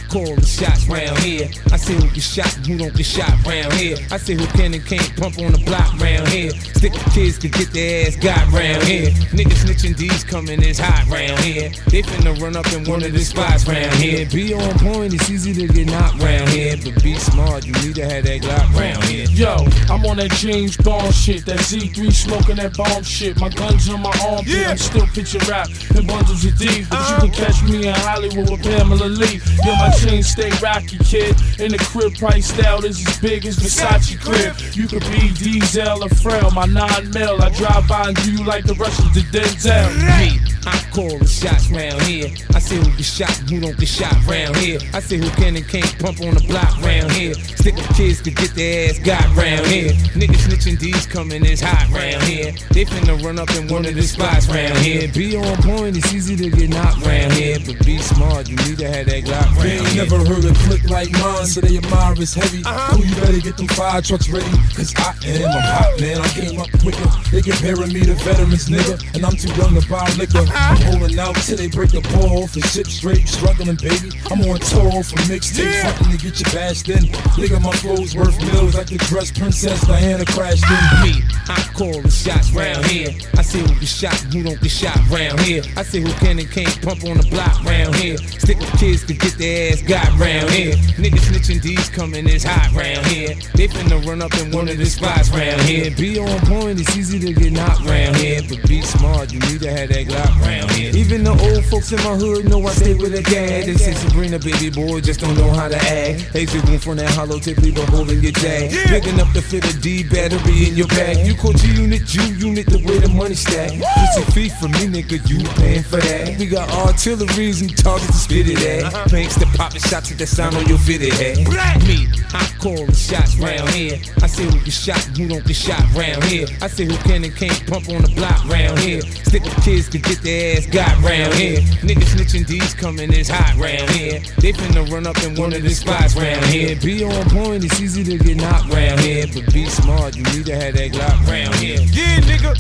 call the shots round here. I say who get shot and who don't get shot round here. I say who can and can't pump on the block round here. Stick with kids could get their ass got round here. Niggas snitching, D's coming, it's hot round here. They finna run up in one of the spots round here. Be on point, it's easy to get knocked round here. But be smart, you need to have that Glock round here. Yo, I'm on that James Bond shit, that Z3 smoking that bomb shit. My guns on my armpit, I'm still pitching rap in bundles of D. But you can catch me in Hollywood with Pamela Lee. Yo, my chain stay rocky, kid. In the crib, priced out is as big as Versace crib. You could be Diesel or Frail, my 9 mil. I drive by and do you like the Russians to Denzel. Me, I call the shots round here. I say who get shot and who don't get shot round here. I say who can and can't pump on the block round here. Stick with kids could get their ass got round here. Niggas snitching, D's coming, it's hot round here. They finna run up in one of the spots round here. Be on point, it's easy to get knocked round here. But be smart, you need to have that Glock round here. They ain't never heard a click like mine, so they admire it's heavy. Oh, you better get them fire trucks ready, cause I'm hot, man. I came up quicker. They comparing me to veterans, nigga, and I'm too young to buy liquor. I'm holding out till they break the ball off and shit straight, struggling, baby. I'm on tour for mixtape, frontin' to get you bashed in. Nigga, my flow's worth millions like the dress Princess Diana crashed in. Me, I call the shots round here. I say who get shot and who don't get shot round here. I say who can and can't pump on the block round here. Stick with kids could get their ass got round here. Niggas snitching, D's coming, it's hot round here. They finna run up in one of the spots round here. Be on point, it's easy to get knocked round here. But be smart, you need to have that Glock round here. Even the old folks in my hood know I stay with a gag. They say Sabrina, baby boy, just don't know how to act. Exit room from that hollow tip, leave a hole in your jag. Picking up the fit of D battery in your bag. You call G-Unit, G-Unit, the way the money stack. It's a fee for me, nigga, you paying for that. We got artilleries and targets to spit it at. Banks that poppin' shots at that sound on your fitted head. Me, I call the shots round here. I say who get shot and who don't get shot round here. I say who can and can't pump on the block round here. Stick with kids could get their ass got round here. Niggas snitching, D's coming, it's hot round here. They finna run up in one of the spots round here. Be on point, it's easy to get knocked round here. But be smart, you need to have that Glock round here. Yeah, nigga,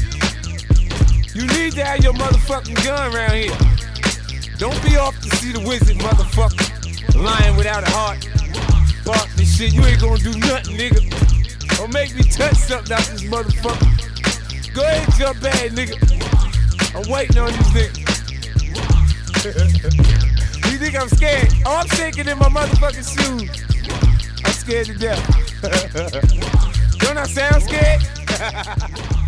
you need to have your motherfucking gun round here. Don't be off to see the wizard, motherfucker. Lying without a heart. Bark this shit, you ain't gonna do nothing, nigga. Or make me touch something out this motherfucker. Go ahead, jump bad, nigga. I'm waiting on these niggas. You think I'm scared? Oh, I'm shaking in my motherfucking shoes. I'm scared to death. Don't I sound scared?